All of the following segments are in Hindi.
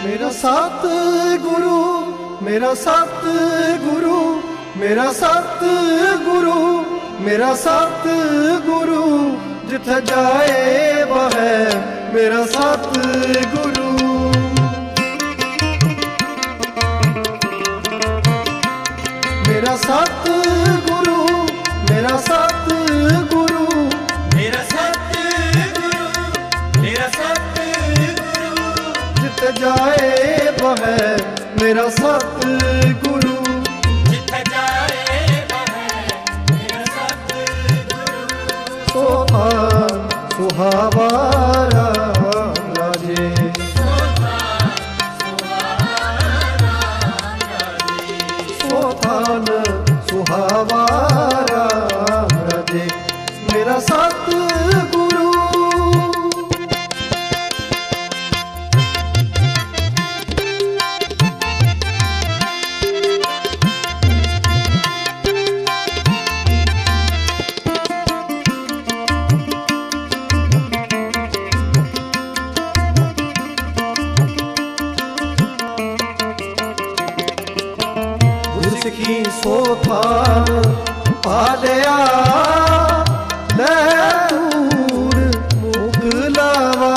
मेरा सतगुरु, मेरा सतगुरु, मेरा सतगुरु, मेरा सतगुरु, जिथे जाए वह मेरा सतगुरु। मेरा सतगुरु, मेरा सतगुरु, मेरा सतगुरु, मेरा सतगुरु, जिथे जाए वह मेरा सतगुरु। जिथे जाए वह मेरा सतगुरु। सोहान सुहावा राम राजे, सोहान सुहावा राम राजे, मेरा सतगुरु। गुरसिखी सोथान पालिया ले दूर मुगलावा,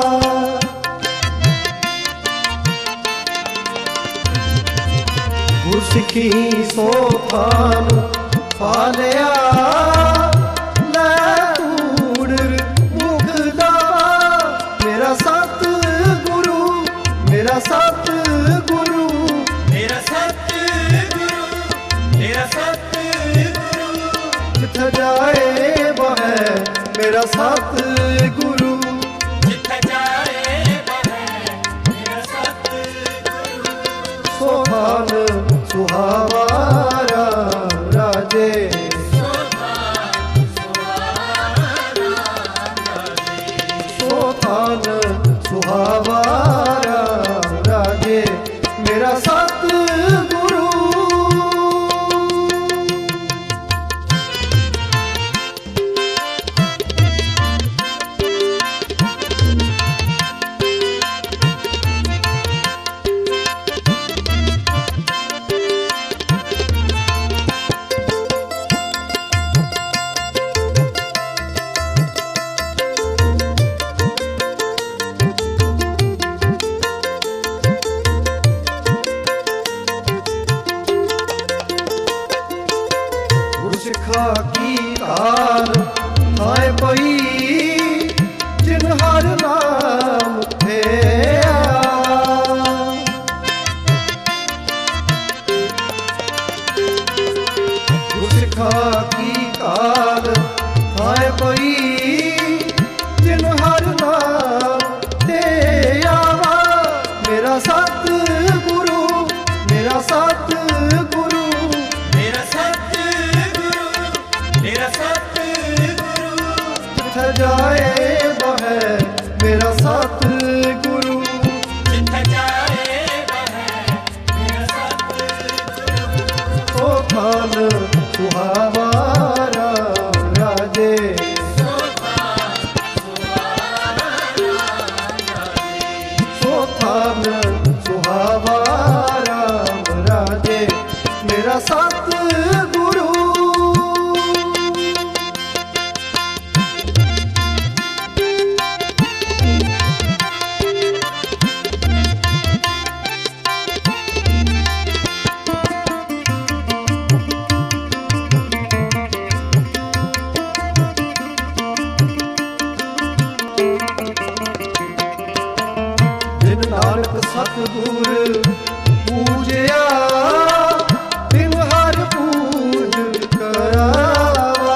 गुरसिखी सोथान पालिया ले दूर मुगलावा, मेरा सतगुरु, मेरा सतगुरु, मेरा सतगुरु, मेरा सतगुरु, जिथे जाए वह मेरा सतगुरु। जिथे जाए वह मेरा सतगुरु। सोहान सुहावा राम राजे, सोहान सुहावा राम राजे, मेरा सतगुरु। गुरसिखा की कार आए पई, जिन हर नाम थे गुरसिखा की कार आए पई, जिन हर नाम थे आवा, मेरा सतगुरु, मेरा सतगुरु, मेरा सतगुरु, मेरा सतगुरु, जिथे जाए वह मेरा सतगुरु। जिथे जाए वह मेरा सतगुरु। सोहान सुहावा राम राजे, सोहान सुहावा राम राजे, मेरा सतगुरु। जिन नानक सतगुर पूजया, तिन हर पूज करावा,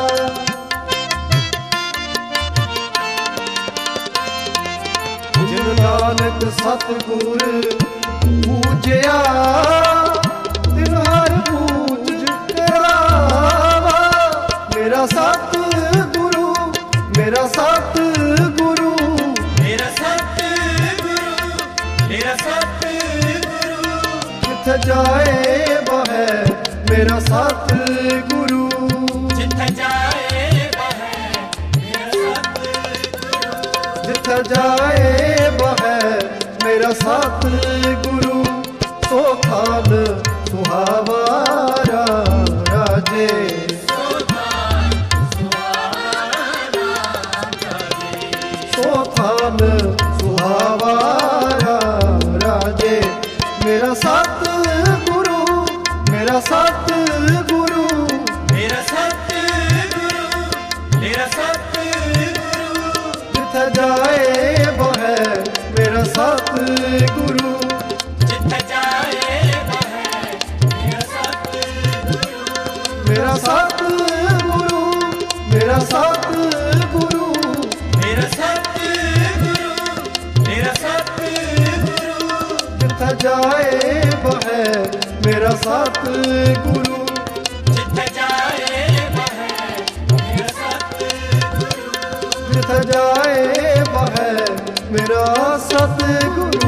जिन नानक सतगुर पूजया, तिन हर पूज करावा, मेरा सतगुरु, मेरा सतगुरु, मेरा सतगुरु, मेरा सतगुरु, जिथे जाए वह मेरा सतगुरु। जिथे जाए वह मेरा सतगुरु। जिथे जाए वह मेरा सतगुरु सोखान सुहावा राजे सोखान सुहावा राजे मेरा सतगुरु मेरा सतगुरु मेरा सतगुरु मेरा सतगुरु जिथे जाए वह मेरा सतगुरु जिथे जाए वह मेरा सतगुरु मेरा सतगुरु मेरा सतगुरु मेरा सतगुरु मेरा सतगुरु जिथे जाए वह मेरा सतगुरु जिथे जाए वह मेरा सतगुरु जिथे जाए वह मेरा सतगुरु